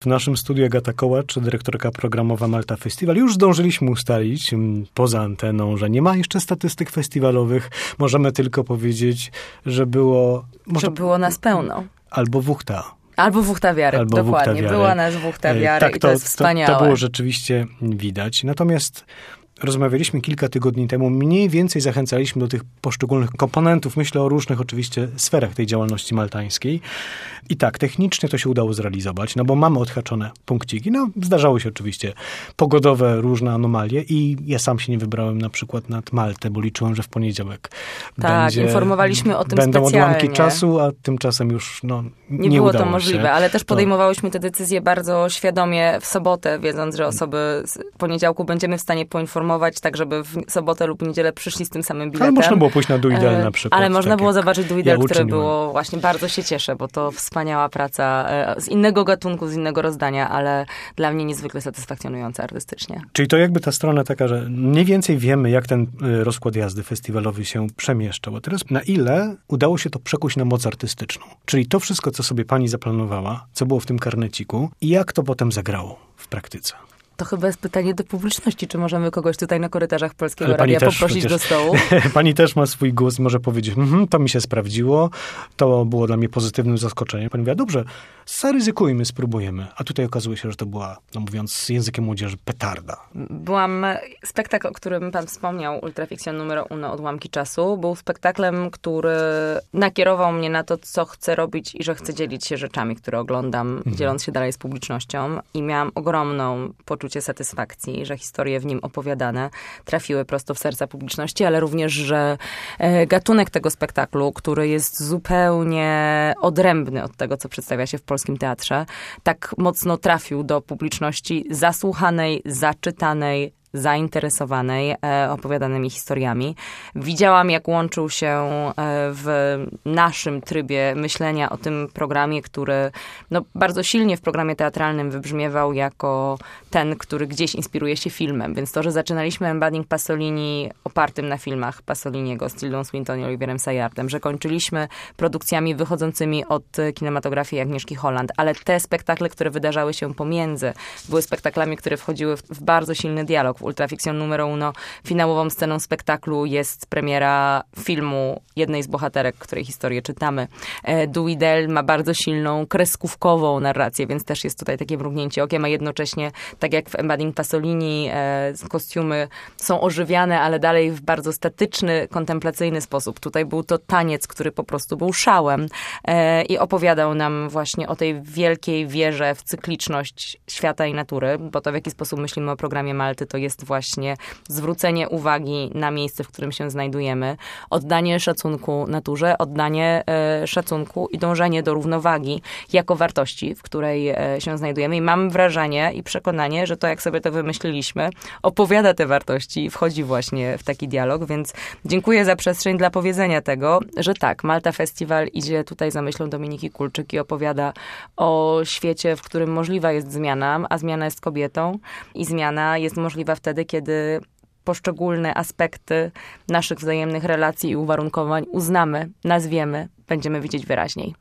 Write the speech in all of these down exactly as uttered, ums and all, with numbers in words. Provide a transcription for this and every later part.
W naszym studiu Agata Kołacz, dyrektorka programowa Malta Festival. Już zdążyliśmy ustalić poza anteną, że nie ma jeszcze statystyk festiwalowych. Możemy tylko powiedzieć, że było... Może, że było nas pełno. Albo wuchta. Albo wuchta wiary, Albo dokładnie. Wuchta wiary. Była nas wuchta wiary tak, i to, to jest wspaniałe. To, to było rzeczywiście widać. Natomiast rozmawialiśmy kilka tygodni temu, mniej więcej zachęcaliśmy do tych poszczególnych komponentów. Myślę o różnych oczywiście sferach tej działalności maltańskiej. I tak, technicznie to się udało zrealizować, no bo mamy odhaczone punkciki. No, zdarzały się oczywiście pogodowe różne anomalie i ja sam się nie wybrałem na przykład nad Maltę, bo liczyłem, że w poniedziałek tak, będzie, informowaliśmy o tym będą specjalnie. odłamki czasu, a tymczasem już no, nie, nie nie było to udało możliwe, się. ale też podejmowałyśmy te decyzje bardzo świadomie w sobotę, wiedząc, że osoby z poniedziałku będziemy w stanie poinformować, tak żeby w sobotę lub niedzielę przyszli z tym samym biletem. Ale można było pójść na Duidel na przykład. Ale można tak było zobaczyć Duidel, ja które było właśnie, bardzo się cieszę, bo to wspaniała praca z innego gatunku, z innego rozdania, ale dla mnie niezwykle satysfakcjonująca artystycznie. Czyli to jakby ta strona taka, że mniej więcej wiemy, jak ten rozkład jazdy festiwalowy się przemieszczał. A teraz na ile udało się to przekuć na moc artystyczną? Czyli to wszystko, co sobie pani zaplanowała, co było w tym karneciku i jak to potem zagrało w praktyce? To chyba jest pytanie do publiczności, czy możemy kogoś tutaj na korytarzach Polskiego Radia poprosić do stołu? Pani też ma swój głos, może powiedzieć, mm, to mi się sprawdziło, to było dla mnie pozytywnym zaskoczeniem. Pani mówi, dobrze, zaryzykujmy, spróbujemy. A tutaj okazuje się, że to była, no mówiąc językiem młodzieży, petarda. Byłam, spektakl, o którym pan wspomniał, Ultrafiction numero uno, Odłamki czasu, był spektaklem, który nakierował mnie na to, co chcę robić i że chcę dzielić się rzeczami, które oglądam, mhm. dzieląc się dalej z publicznością. I miałam ogromną poczucie satysfakcji, że historie w nim opowiadane trafiły prosto w serca publiczności, ale również, że gatunek tego spektaklu, który jest zupełnie odrębny od tego, co przedstawia się w polskim teatrze, tak mocno trafił do publiczności zasłuchanej, zaczytanej, zainteresowanej e, opowiadanymi historiami. Widziałam, jak łączył się e, w naszym trybie myślenia o tym programie, który no, bardzo silnie w programie teatralnym wybrzmiewał jako ten, który gdzieś inspiruje się filmem. Więc to, że zaczynaliśmy Embadding Pasolini opartym na filmach Pasoliniego z Tildą Swinton i Oliverem Sayardem, że kończyliśmy produkcjami wychodzącymi od kinematografii Agnieszki Holland, ale te spektakle, które wydarzały się pomiędzy, były spektaklami, które wchodziły w, w bardzo silny dialog. W Ultrafiction numero uno finałową sceną spektaklu jest premiera filmu jednej z bohaterek, której historię czytamy. Duidel ma bardzo silną, kreskówkową narrację, więc też jest tutaj takie mrugnięcie okiem, a jednocześnie, tak jak w Embadding Pasolini, e, kostiumy są ożywiane, ale dalej w bardzo statyczny, kontemplacyjny sposób. Tutaj był to taniec, który po prostu był szałem e, i opowiadał nam właśnie o tej wielkiej wierze w cykliczność świata i natury, bo to w jaki sposób myślimy o programie Malty, to jest właśnie zwrócenie uwagi na miejsce, w którym się znajdujemy, oddanie szacunku naturze, oddanie e, szacunku i dążenie do równowagi jako wartości, w której e, się znajdujemy. I mam wrażenie i przekonanie, że to, jak sobie to wymyśliliśmy, opowiada te wartości i wchodzi właśnie w taki dialog, więc dziękuję za przestrzeń dla powiedzenia tego, że tak, Malta Festival idzie tutaj za myślą Dominiki Kulczyk i opowiada o świecie, w którym możliwa jest zmiana, a zmiana jest kobietą i zmiana jest możliwa wtedy, kiedy poszczególne aspekty naszych wzajemnych relacji i uwarunkowań uznamy, nazwiemy, będziemy widzieć wyraźniej.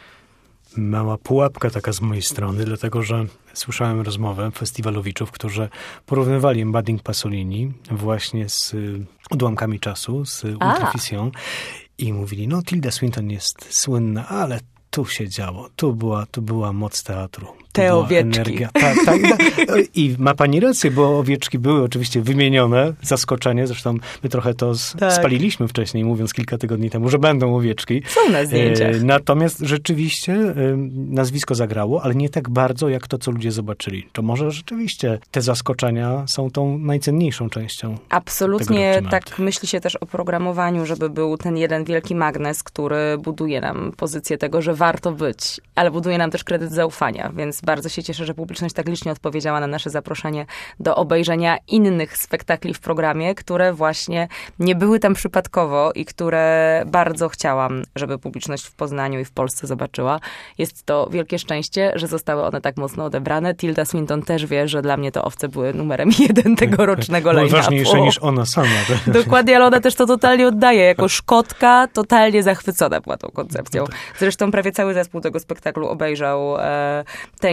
Mała pułapka taka z mojej strony, dlatego że słyszałem rozmowę festiwalowiczów, którzy porównywali Embadding Pasolini właśnie z Odłamkami czasu, z Ultrafiction i mówili, no Tilda Swinton jest słynna, ale tu się działo, tu była, tu była moc teatru. Te owieczki. Energia. Tak, tak. I ma pani rację, bo owieczki były oczywiście wymienione, zaskoczenie, zresztą my trochę to z, tak. spaliliśmy wcześniej, mówiąc kilka tygodni temu, że będą owieczki. Są na zdjęciach. Natomiast rzeczywiście nazwisko zagrało, ale nie tak bardzo, jak to, co ludzie zobaczyli. To może rzeczywiście te zaskoczenia są tą najcenniejszą częścią. Absolutnie tak myśli się też o programowaniu, żeby był ten jeden wielki magnes, który buduje nam pozycję tego, że warto być, ale buduje nam też kredyt zaufania, więc bardzo się cieszę, że publiczność tak licznie odpowiedziała na nasze zaproszenie do obejrzenia innych spektakli w programie, które właśnie nie były tam przypadkowo i które bardzo chciałam, żeby publiczność w Poznaniu i w Polsce zobaczyła. Jest to wielkie szczęście, że zostały one tak mocno odebrane. Tilda Swinton też wie, że dla mnie to owce były numerem jeden tegorocznego line-upu. Ważniejsze niż ona sama. Dokładnie, ale ona też to totalnie oddaje. Jako Szkotka totalnie zachwycona była tą koncepcją. Zresztą prawie cały zespół tego spektaklu obejrzał e, tę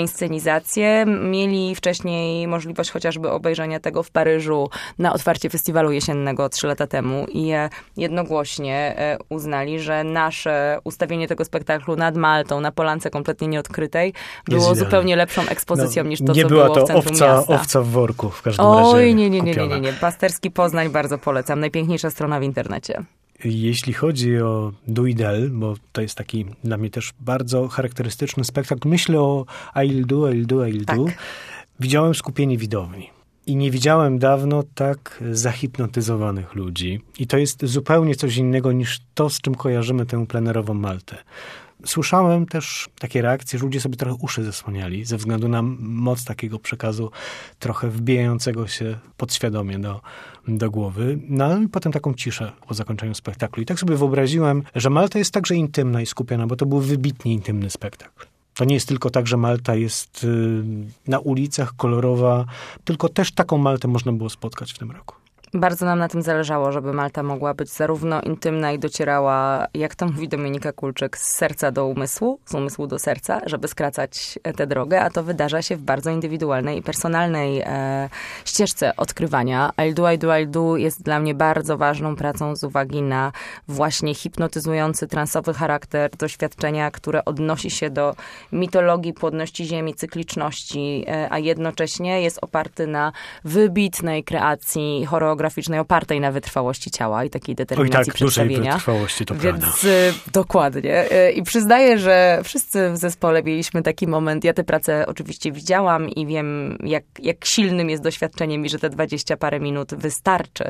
inscenizację. Mieli wcześniej możliwość chociażby obejrzenia tego w Paryżu na otwarcie festiwalu jesiennego trzy lata temu i jednogłośnie uznali, że nasze ustawienie tego spektaklu nad Maltą, na polance kompletnie nieodkrytej, było zupełnie lepszą ekspozycją no, niż to, co było w centrum owca, miasta. owca w worku w każdym Oj, razie. Oj, nie, nie, nie, nie, kupiona. nie, nie. Pasterski Poznań bardzo polecam. Najpiękniejsza strona w internecie. Jeśli chodzi o Duidel, bo to jest taki dla mnie też bardzo charakterystyczny spektakl, myślę o I'll do, I'll do, I'll do. Tak. Widziałem skupienie widowni. I nie widziałem dawno tak zahipnotyzowanych ludzi. I to jest zupełnie coś innego niż to, z czym kojarzymy tę plenerową Maltę. Słyszałem też takie reakcje, że ludzie sobie trochę uszy zasłaniali ze względu na moc takiego przekazu trochę wbijającego się podświadomie do, do głowy. No i potem taką ciszę po zakończeniu spektaklu. I tak sobie wyobraziłem, że Malta jest także intymna i skupiona, bo to był wybitnie intymny spektakl. To nie jest tylko tak, że Malta jest na ulicach, kolorowa, tylko też taką Maltę można było spotkać w tym roku. Bardzo nam na tym zależało, żeby Malta mogła być zarówno intymna i docierała, jak to mówi Dominika Kulczyk, z serca do umysłu, z umysłu do serca, żeby skracać tę drogę, a to wydarza się w bardzo indywidualnej i personalnej e, ścieżce odkrywania. I'll do, I'll do, I'll do jest dla mnie bardzo ważną pracą z uwagi na właśnie hipnotyzujący, transowy charakter doświadczenia, które odnosi się do mitologii płodności ziemi, cykliczności, e, a jednocześnie jest oparty na wybitnej kreacji choreograficznej, opartej na wytrwałości ciała i takiej determinacji Oj tak, przedstawienia. dużej wytrwałości, to Więc prawda. dokładnie. I przyznaję, że wszyscy w zespole mieliśmy taki moment. Ja tę pracę oczywiście widziałam i wiem, jak, jak silnym jest doświadczeniem i że te dwadzieścia parę minut wystarczy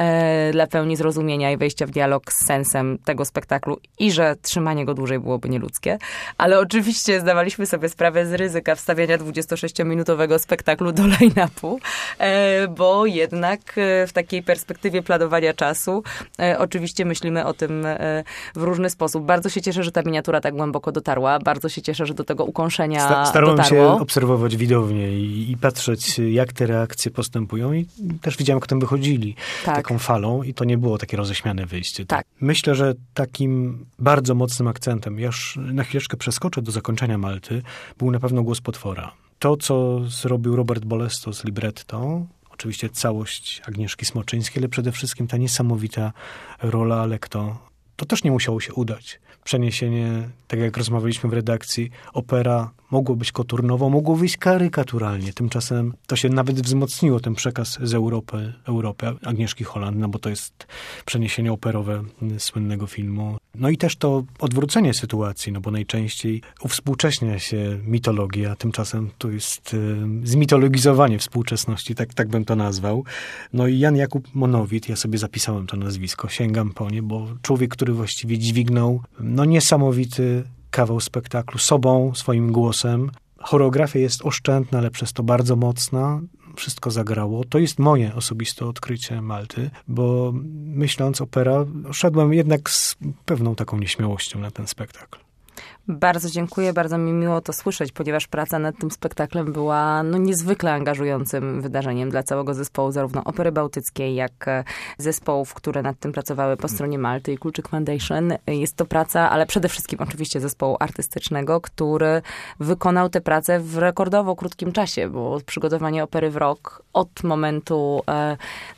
e, dla pełni zrozumienia i wejścia w dialog z sensem tego spektaklu i że trzymanie go dłużej byłoby nieludzkie. Ale oczywiście zdawaliśmy sobie sprawę z ryzyka wstawiania dwudziestosześciominutowego spektaklu do line-upu, e, bo jednak w takiej perspektywie planowania czasu. E, oczywiście myślimy o tym e, w różny sposób. Bardzo się cieszę, że ta miniatura tak głęboko dotarła. Bardzo się cieszę, że do tego ukąszenia Sta- Starałem dotarło. się obserwować widownię i, i patrzeć, jak te reakcje postępują i też widziałem, jak tam wychodzili Tak. taką falą i to nie było takie roześmiane wyjście. Tak. Myślę, że takim bardzo mocnym akcentem, ja już na chwileczkę przeskoczę do zakończenia Malty, był na pewno Głos potwora. To, co zrobił Robert Bolesto z libretto, oczywiście całość Agnieszki Smoczyńskiej, ale przede wszystkim ta niesamowita rola Alekto. To też nie musiało się udać. Przeniesienie, tak jak rozmawialiśmy w redakcji, opera mogło być koturnowo, mogło wyjść karykaturalnie. Tymczasem to się nawet wzmocniło, ten przekaz z Europy, Europy Agnieszki Holland, no bo to jest przeniesienie operowe słynnego filmu. No i też to odwrócenie sytuacji, no bo najczęściej uwspółcześnia się mitologia, a tymczasem to jest y, zmitologizowanie współczesności, tak, tak bym to nazwał. No i Jan Jakub Monowit, ja sobie zapisałem to nazwisko, sięgam po nie, bo człowiek, który właściwie dźwignął no niesamowity kawał spektaklu sobą, swoim głosem. Choreografia jest oszczędna, ale przez to bardzo mocna. Wszystko zagrało. To jest moje osobiste odkrycie Malty, bo myśląc opera, szedłem jednak z pewną taką nieśmiałością na ten spektakl. Bardzo dziękuję, bardzo mi miło to słyszeć, ponieważ praca nad tym spektaklem była no, niezwykle angażującym wydarzeniem dla całego zespołu, zarówno Opery Bałtyckiej, jak zespołów, które nad tym pracowały po stronie Malty i Kulczyk Foundation. Jest to praca, ale przede wszystkim oczywiście zespołu artystycznego, który wykonał tę pracę w rekordowo krótkim czasie, bo przygotowanie opery w rok od momentu e,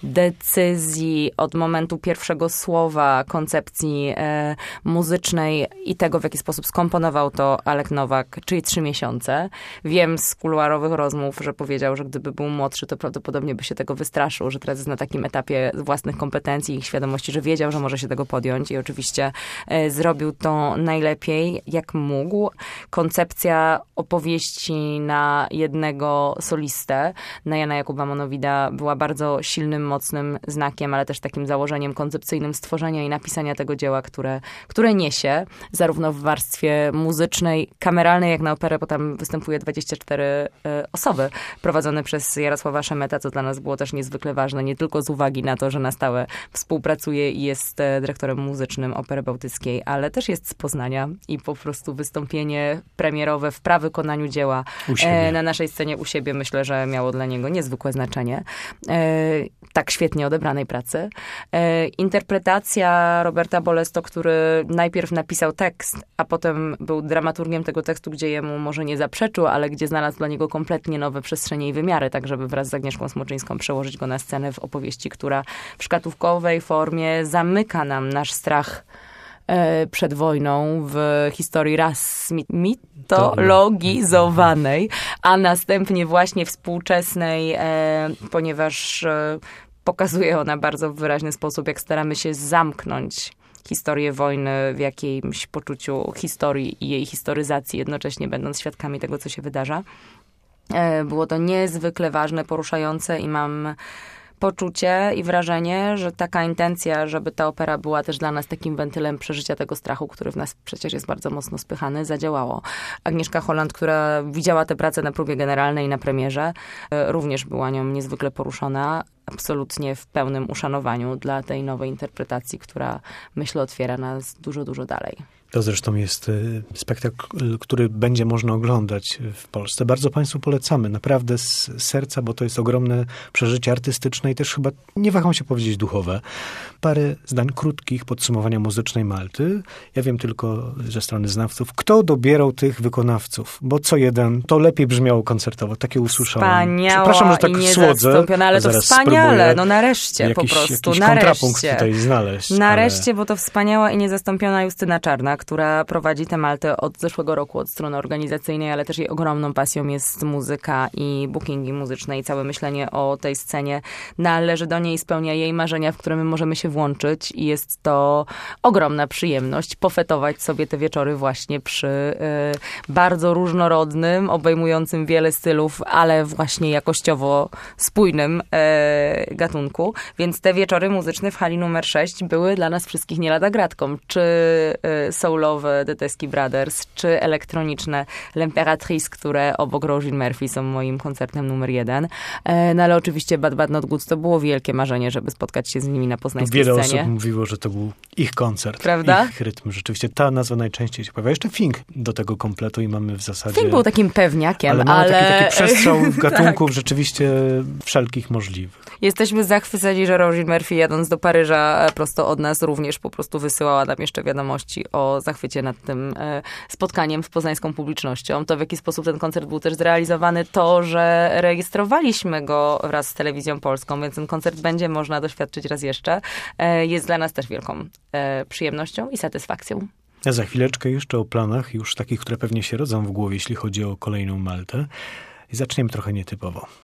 decyzji, od momentu pierwszego słowa, koncepcji e, muzycznej i tego, w jaki sposób skomponował to Alek Nowak, czyli trzy miesiące. Wiem z kuluarowych rozmów, że powiedział, że gdyby był młodszy, to prawdopodobnie by się tego wystraszył, że teraz jest na takim etapie własnych kompetencji i świadomości, że wiedział, że może się tego podjąć i oczywiście e, zrobił to najlepiej, jak mógł. Koncepcja opowieści na jednego solistę, na Jana Jakuba Monowida, była bardzo silnym, mocnym znakiem, ale też takim założeniem koncepcyjnym stworzenia i napisania tego dzieła, które, które niesie, zarówno w warstwie muzycznej, kameralnej, jak na operę, bo tam występuje dwadzieścia cztery y, osoby, prowadzone przez Jarosława Szemeta, co dla nas było też niezwykle ważne, nie tylko z uwagi na to, że na stałe współpracuje i jest y, dyrektorem muzycznym Opery Bałtyckiej, ale też jest z Poznania i po prostu wystąpienie premierowe w prawykonaniu dzieła y, na naszej scenie u siebie, myślę, że miało dla niego niezwykłe znaczenie. Y, tak świetnie odebranej pracy. Y, interpretacja Roberta Bolesto, który najpierw napisał tekst, a potem którym był dramaturgiem tego tekstu, gdzie jemu może nie zaprzeczył, ale gdzie znalazł dla niego kompletnie nowe przestrzenie i wymiary, tak żeby wraz z Agnieszką Smoczyńską przełożyć go na scenę w opowieści, która w szkatułkowej formie zamyka nam nasz strach przed wojną w historii raz mitologizowanej, a następnie właśnie współczesnej, ponieważ pokazuje ona bardzo w wyraźny sposób, jak staramy się zamknąć historię wojny w jakimś poczuciu historii i jej historyzacji, jednocześnie będąc świadkami tego, co się wydarza. Było to niezwykle ważne, poruszające i mam poczucie i wrażenie, że taka intencja, żeby ta opera była też dla nas takim wentylem przeżycia tego strachu, który w nas przecież jest bardzo mocno spychany, zadziałało. Agnieszka Holland, która widziała tę pracę na próbie generalnej i na premierze, również była nią niezwykle poruszona, absolutnie w pełnym uszanowaniu dla tej nowej interpretacji, która, myślę, otwiera nas dużo, dużo dalej. To zresztą jest spektakl, który będzie można oglądać w Polsce. Bardzo Państwu polecamy, naprawdę z serca, bo to jest ogromne przeżycie artystyczne i też chyba, nie waham się powiedzieć, duchowe. Parę zdań krótkich podsumowania muzycznej Malty. Ja wiem tylko ze strony znawców, kto dobierał tych wykonawców, bo co jeden, to lepiej brzmiało koncertowo. Takie usłyszałem. Wspaniała. Przepraszam, że tak i słodzę. Ale to wspaniale, no nareszcie jakiś, po prostu. Jakiś nareszcie. kontrapunkt tutaj znaleźć. Nareszcie, ale... bo to wspaniała i niezastąpiona Justyna Czarna, która prowadzi tę Maltę od zeszłego roku, od strony organizacyjnej, ale też jej ogromną pasją jest muzyka i bookingi muzyczne i całe myślenie o tej scenie należy do niej i spełnia jej marzenia, w które my możemy się włączyć i jest to ogromna przyjemność pofetować sobie te wieczory właśnie przy y, bardzo różnorodnym, obejmującym wiele stylów, ale właśnie jakościowo spójnym y, gatunku. Więc te wieczory muzyczne w hali numer sześć były dla nas wszystkich nie lada gratką. Czy y, soulowe The Teskey Brothers, czy elektroniczne L'Impératrice, które obok Roisin Murphy są moim koncertem numer jeden. E, no ale oczywiście Bad Bad Not Good to było wielkie marzenie, żeby spotkać się z nimi na poznańskiej Wiele scenie. osób mówiło, że to był ich koncert. Prawda? Ich rytm. Rzeczywiście ta nazwa najczęściej się pojawia. Jeszcze Fink do tego kompletu i mamy w zasadzie... Fink był takim pewniakiem, ale... mamy ale... taki, taki przestrzał gatunków tak. rzeczywiście wszelkich możliwych. Jesteśmy zachwyceni, że Roisin Murphy jadąc do Paryża prosto od nas również po prostu wysyłała nam jeszcze wiadomości o zachwycie nad tym e, spotkaniem z poznańską publicznością. To, w jaki sposób ten koncert był też zrealizowany, to, że rejestrowaliśmy go wraz z Telewizją Polską, więc ten koncert będzie można doświadczyć raz jeszcze. E, jest dla nas też wielką e, przyjemnością i satysfakcją. A za chwileczkę jeszcze o planach, już takich, które pewnie się rodzą w głowie, jeśli chodzi o kolejną Maltę. I zaczniemy trochę nietypowo.